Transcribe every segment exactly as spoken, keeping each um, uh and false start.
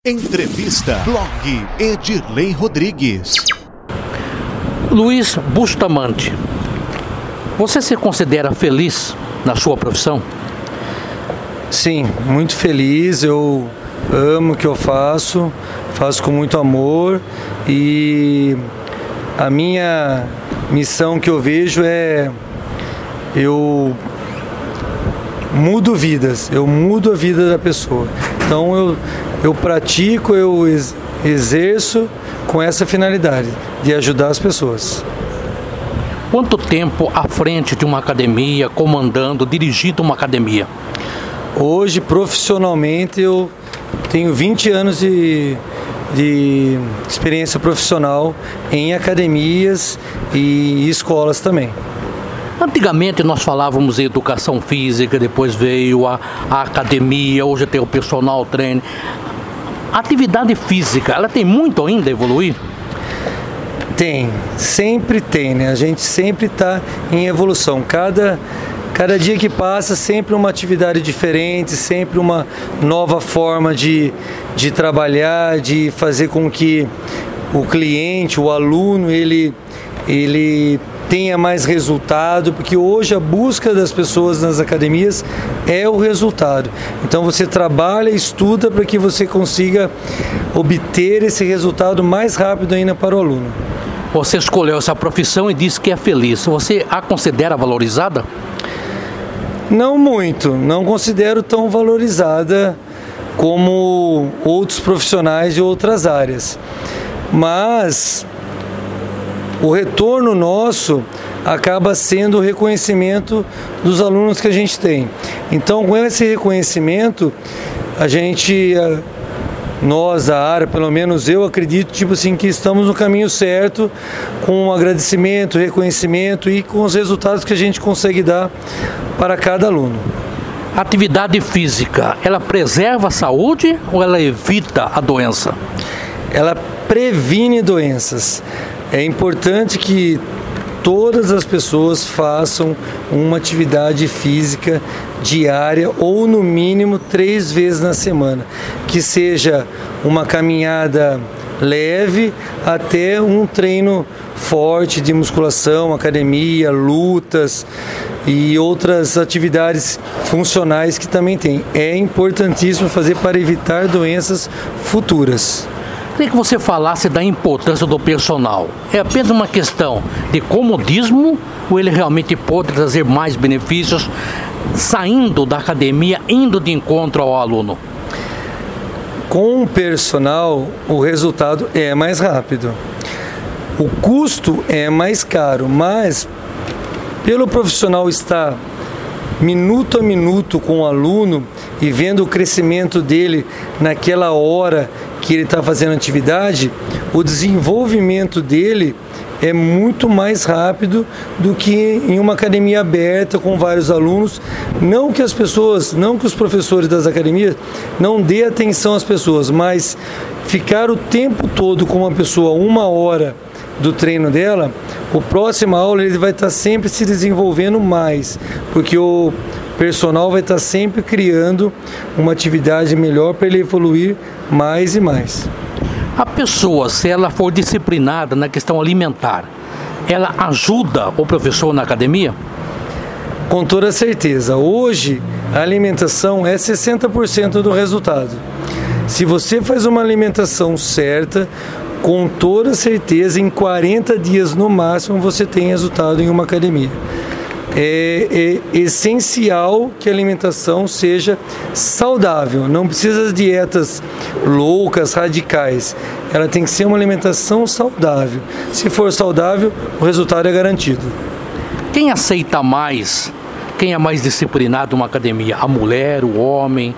Entrevista Blog Edirlei Rodrigues. Luiz Bustamante, você se considera feliz na sua profissão? Sim, muito feliz. Eu amo o que eu faço, faço com muito amor e a minha missão que eu vejo é eu mudo vidas, eu mudo a vida da pessoa. Então eu, eu pratico, eu exerço com essa finalidade de ajudar as pessoas. Quanto tempo à frente de uma academia, comandando, dirigindo uma academia? Hoje, profissionalmente, eu tenho vinte anos de, de experiência profissional em academias e escolas também. Antigamente nós falávamos em educação física, depois veio a, a academia, hoje tem o personal trainer. A atividade física, ela tem muito ainda a evoluir? Tem, sempre tem, né? A gente sempre está em evolução. Cada, cada dia que passa, sempre uma atividade diferente, sempre uma nova forma de, de trabalhar, de fazer com que o cliente, o aluno, ele, ele tenha mais resultado, porque hoje a busca das pessoas nas academias é o resultado. Então você trabalha, estuda para que você consiga obter esse resultado mais rápido ainda para o aluno. Você escolheu essa profissão e disse que é feliz. Você a considera valorizada? Não muito, não considero tão valorizada como outros profissionais de outras áreas. Mas o retorno nosso acaba sendo o reconhecimento dos alunos que a gente tem. Então, com esse reconhecimento, a gente, nós, a área, pelo menos eu acredito, tipo assim, que estamos no caminho certo, com agradecimento, reconhecimento e com os resultados que a gente consegue dar para cada aluno. A atividade física, ela preserva a saúde ou ela evita a doença? Ela previne doenças. É importante que todas as pessoas façam uma atividade física diária ou no mínimo três vezes na semana, que seja uma caminhada leve até um treino forte de musculação, academia, lutas e outras atividades funcionais que também tem. É importantíssimo fazer para evitar doenças futuras. Queria que você falasse da importância do personal. É apenas uma questão de comodismo ou ele realmente pode trazer mais benefícios saindo da academia, indo de encontro ao aluno? Com o personal, o resultado é mais rápido. O custo é mais caro, mas pelo profissional estar minuto a minuto com o aluno e vendo o crescimento dele naquela hora que ele está fazendo atividade, o desenvolvimento dele é muito mais rápido do que em uma academia aberta com vários alunos. Não que as pessoas, não que os professores das academias não dê atenção às pessoas, mas ficar o tempo todo com uma pessoa, uma hora do treino dela, o próximo aula ele vai estar sempre se desenvolvendo mais, porque o personal vai estar sempre criando uma atividade melhor para ele evoluir mais e mais. A pessoa, se ela for disciplinada na questão alimentar, ela ajuda o professor na academia? Com toda certeza. Hoje, a alimentação é sessenta por cento do resultado. Se você faz uma alimentação certa, com toda certeza, em quarenta dias no máximo, você tem resultado em uma academia. É, é essencial que a alimentação seja saudável, não precisa de dietas loucas, radicais. Ela tem que ser uma alimentação saudável. Se for saudável, o resultado é garantido. Quem aceita mais, quem é mais disciplinado numa academia? A mulher, o homem?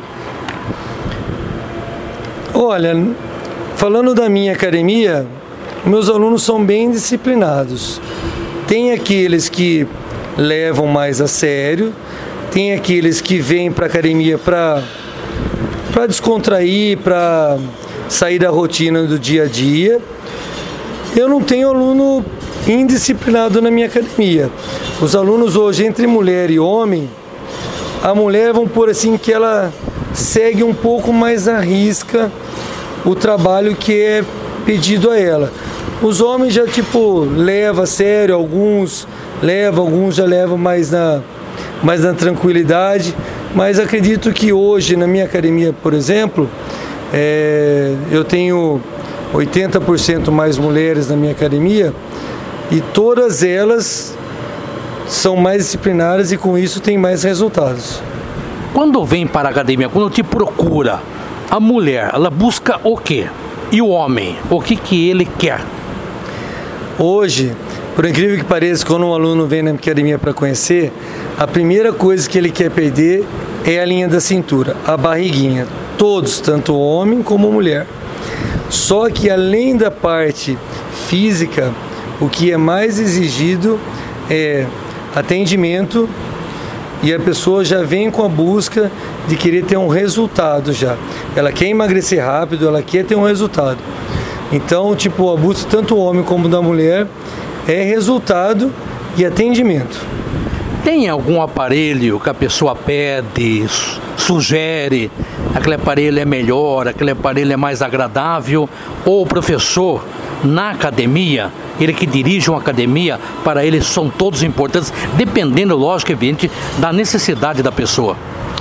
Olha, falando da minha academia, meus alunos são bem disciplinados. Tem aqueles que levam mais a sério, tem aqueles que vêm para a academia para para descontrair, para sair da rotina do dia a dia. Eu não tenho aluno indisciplinado na minha academia. Os alunos hoje, entre mulher e homem, a mulher, vamos pôr assim, que ela segue um pouco mais à risca o trabalho que é pedido a ela. Os homens já tipo levam a sério, alguns levam, alguns já levam mais na, mais na tranquilidade, mas acredito que hoje na minha academia, por exemplo, é, eu tenho oitenta por cento mais mulheres na minha academia e todas elas são mais disciplinadas e com isso tem mais resultados. Quando vem para a academia, quando te procura, a mulher, ela busca o quê? E o homem, o que que ele quer? Hoje, por incrível que pareça, quando um aluno vem na academia para conhecer, a primeira coisa que ele quer perder é a linha da cintura, a barriguinha. Todos, tanto homem como mulher. Só que além da parte física, o que é mais exigido é atendimento, e a pessoa já vem com a busca de querer ter um resultado já. Ela quer emagrecer rápido, ela quer ter um resultado. Então, tipo, a busca tanto do homem como da mulher é resultado e atendimento. Tem algum aparelho que a pessoa pede, sugere, aquele aparelho é melhor, aquele aparelho é mais agradável, ou o professor na academia, ele que dirige uma academia, para ele são todos importantes, dependendo, lógico, evidente, da necessidade da pessoa?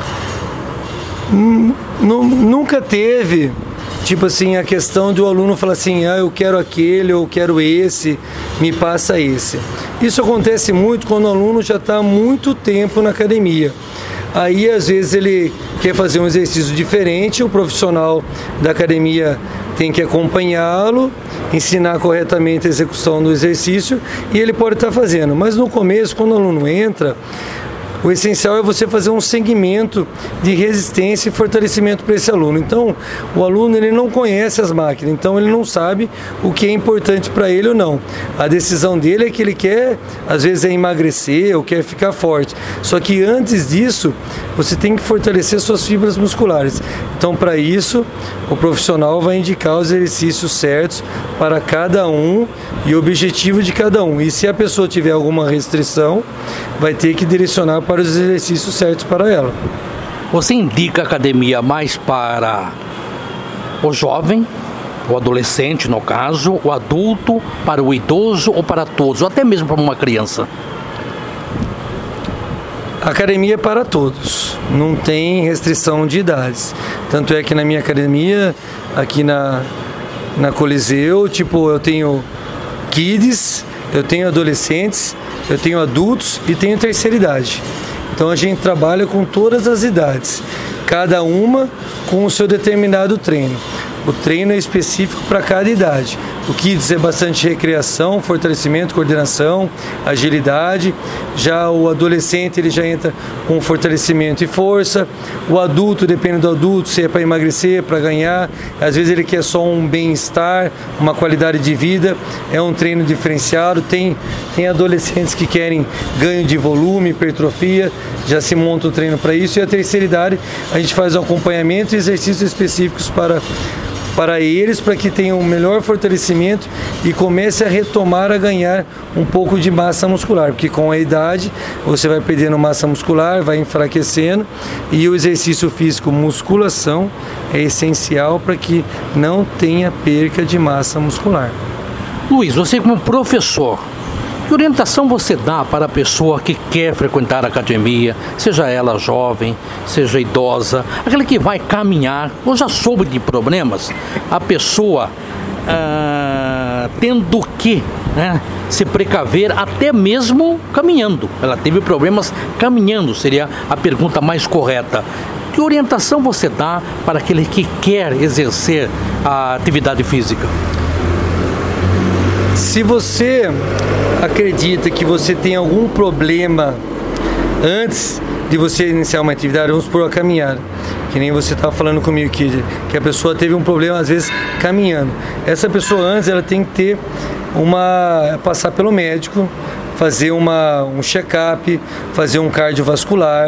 Hum, nunca teve, tipo assim, a questão do aluno falar assim, ah, eu quero aquele, eu quero esse, me passa esse. Isso acontece muito quando o aluno já está há muito tempo na academia. Aí, às vezes, ele quer fazer um exercício diferente, o profissional da academia tem que acompanhá-lo, ensinar corretamente a execução do exercício e ele pode estar fazendo. Mas no começo, quando o aluno entra, o essencial é você fazer um segmento de resistência e fortalecimento para esse aluno. Então, o aluno ele não conhece as máquinas, então ele não sabe o que é importante para ele ou não. A decisão dele é que ele quer, às vezes, é emagrecer ou quer ficar forte. Só que antes disso, você tem que fortalecer suas fibras musculares. Então, para isso, o profissional vai indicar os exercícios certos para cada um e o objetivo de cada um. E se a pessoa tiver alguma restrição, vai ter que direcionar para os exercícios certos para ela. Você indica a academia mais para o jovem, o adolescente no caso, o adulto, para o idoso ou para todos, ou até mesmo para uma criança? A academia é para todos, não tem restrição de idades. Tanto é que na minha academia, aqui na, na Coliseu, tipo, eu tenho kids, eu tenho adolescentes, eu tenho adultos e tenho terceira idade. Então a gente trabalha com todas as idades, cada uma com o seu determinado treino. O treino é específico para cada idade. O Kids é bastante recreação, fortalecimento, coordenação, agilidade. Já o adolescente ele já entra com fortalecimento e força. O adulto, depende do adulto, se é para emagrecer, para ganhar. Às vezes ele quer só um bem-estar, uma qualidade de vida. É um treino diferenciado. Tem, tem adolescentes que querem ganho de volume, hipertrofia. Já se monta o treino para isso. E a terceira idade, a gente faz o acompanhamento e exercícios específicos para para eles, para que tenham um melhor fortalecimento e comece a retomar, a ganhar um pouco de massa muscular, porque com a idade você vai perdendo massa muscular, vai enfraquecendo, e o exercício físico, musculação, é essencial para que não tenha perca de massa muscular. Luiz, você como professor, que orientação você dá para a pessoa que quer frequentar a academia, seja ela jovem, seja idosa, aquele que vai caminhar, ou já soube de problemas, a pessoa ah, tendo que né, se precaver até mesmo caminhando. Ela teve problemas caminhando, seria a pergunta mais correta. Que orientação você dá para aquele que quer exercer a atividade física? Se você acredita que você tem algum problema antes de você iniciar uma atividade, vamos supor a caminhada, que nem você estava falando comigo aqui, que a pessoa teve um problema às vezes caminhando. Essa pessoa antes ela tem que ter uma passar pelo médico, fazer uma, um check-up, fazer um cardiovascular,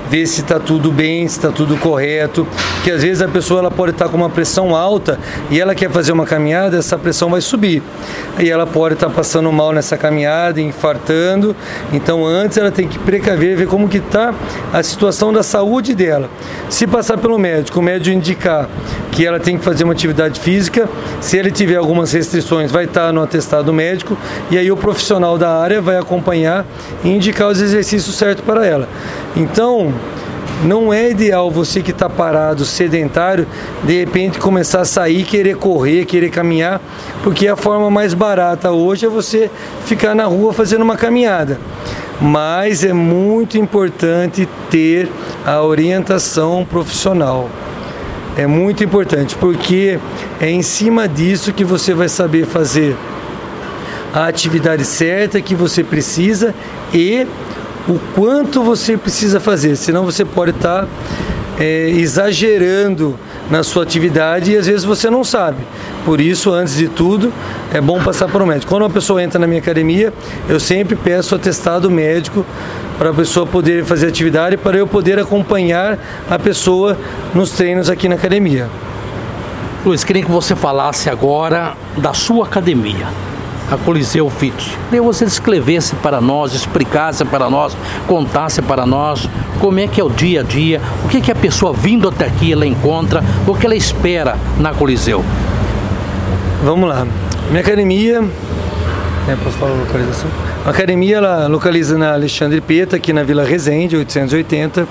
ver se está tudo bem, se está tudo correto, porque às vezes a pessoa ela pode estar com uma pressão alta e ela quer fazer uma caminhada, essa pressão vai subir, e ela pode estar passando mal nessa caminhada, infartando. Então antes ela tem que precaver, ver como que está a situação da saúde dela. Se passar pelo médico, o médico indicar que ela tem que fazer uma atividade física, se ele tiver algumas restrições, vai estar no atestado médico, e aí o profissional da área vai acompanhar e indicar os exercícios certos para ela. Então, não é ideal você que está parado, sedentário, de repente começar a sair, querer correr, querer caminhar, porque a forma mais barata hoje é você ficar na rua fazendo uma caminhada. Mas é muito importante ter a orientação profissional. É muito importante, porque é em cima disso que você vai saber fazer a atividade certa que você precisa e o quanto você precisa fazer, senão você pode estar é, exagerando na sua atividade e às vezes você não sabe. Por isso, antes de tudo, é bom passar para o médico. Quando uma pessoa entra na minha academia, eu sempre peço atestado médico para a pessoa poder fazer atividade, para eu poder acompanhar a pessoa nos treinos aqui na academia. Luiz, queria que você falasse agora da sua academia, a Coliseu Fit. Queria que você descrevesse para nós, explicasse para nós, contasse para nós como é que é o dia a dia, o que, que a pessoa vindo até aqui ela encontra, o que ela espera na Coliseu. Vamos lá. Minha academia, é, posso falar a localização? A academia ela localiza na Alexandre Peta, aqui na Vila Resende, oitocentos e oitenta.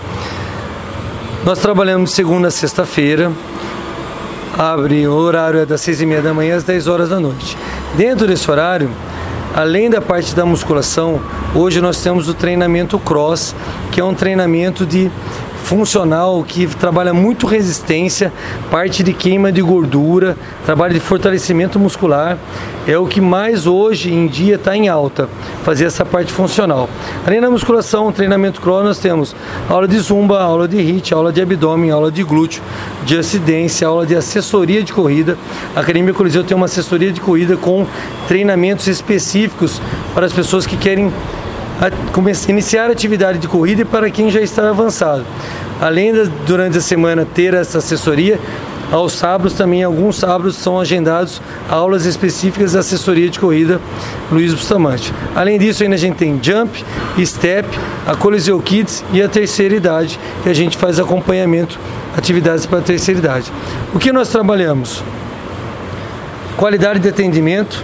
Nós trabalhamos de segunda a sexta-feira. Abre, o horário é das seis e meia da manhã às dez horas da noite. Dentro desse horário, além da parte da musculação, hoje nós temos o treinamento cross, que é um treinamento de funcional que trabalha muito resistência, parte de queima de gordura, trabalho de fortalecimento muscular. É o que mais hoje em dia está em alta, fazer essa parte funcional. Além da musculação, treinamento cross, nós temos aula de zumba, aula de hit, aula de abdômen, aula de glúteo, de acidência, aula de assessoria de corrida. A Academia Coliseu tem uma assessoria de corrida com treinamentos específicos para as pessoas que querem a, iniciar a atividade de corrida e para quem já está avançado. Além de, durante a semana, ter essa assessoria, aos sábados também, alguns sábados são agendados aulas específicas da assessoria de corrida Luiz Bustamante. Além disso, ainda a gente tem Jump, Step, a Coliseu Kids e a terceira idade, que a gente faz acompanhamento, atividades para a terceira idade. O que nós trabalhamos? Qualidade de atendimento.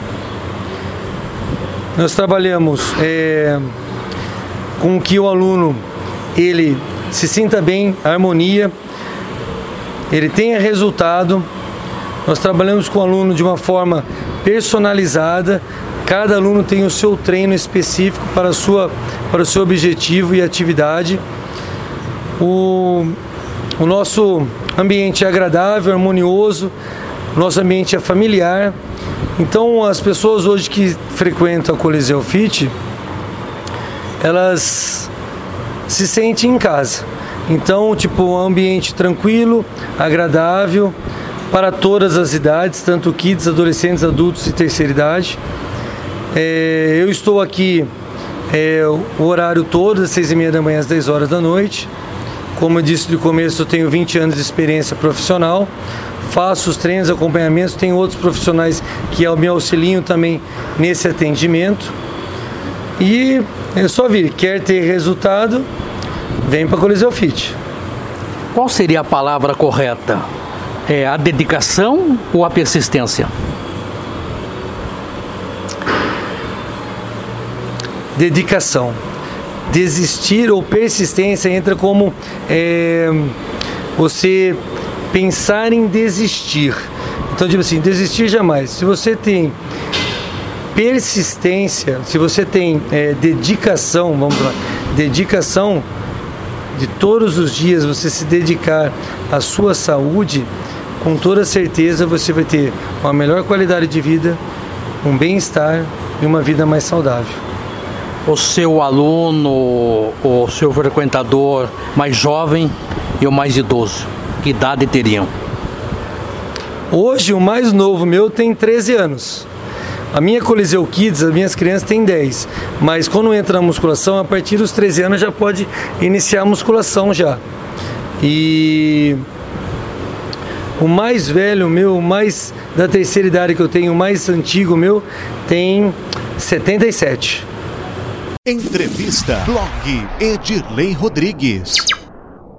Nós trabalhamos é, com que o aluno ele se sinta bem, harmonia, ele tenha resultado. Nós trabalhamos com o aluno de uma forma personalizada. Cada aluno tem o seu treino específico para, a sua, para o seu objetivo e atividade. O, o nosso ambiente é agradável, harmonioso, o nosso ambiente é familiar. Então, as pessoas hoje que frequentam a Coliseu Fit, elas se sentem em casa. Então, tipo, um ambiente tranquilo, agradável, para todas as idades, tanto kids, adolescentes, adultos e terceira idade. É, eu estou aqui é, o horário todo, das seis e meia da manhã às dez horas da noite. Como eu disse no começo, eu tenho vinte anos de experiência profissional. Faço os treinos, acompanhamentos, tem outros profissionais que me auxiliam também nesse atendimento. E é só vir, quer ter resultado, vem para a Coliseu Fit. Qual seria a palavra correta? É a dedicação ou a persistência? Dedicação. Desistir ou persistência entra como é, você pensar em desistir. Então, tipo assim, desistir jamais. Se você tem persistência, se você tem é, dedicação, vamos lá, dedicação de todos os dias você se dedicar à sua saúde, com toda certeza você vai ter uma melhor qualidade de vida, um bem-estar e uma vida mais saudável. O seu aluno, o seu frequentador mais jovem e o mais idoso, que idade teriam? Hoje o mais novo meu tem treze anos. A minha Coliseu Kids, as minhas crianças têm dez, mas quando entra na musculação, a partir dos treze anos já pode iniciar a musculação já. E o mais velho meu, o mais da terceira idade que eu tenho, o mais antigo meu, tem setenta e sete. Entrevista Blog Edirlei Rodrigues.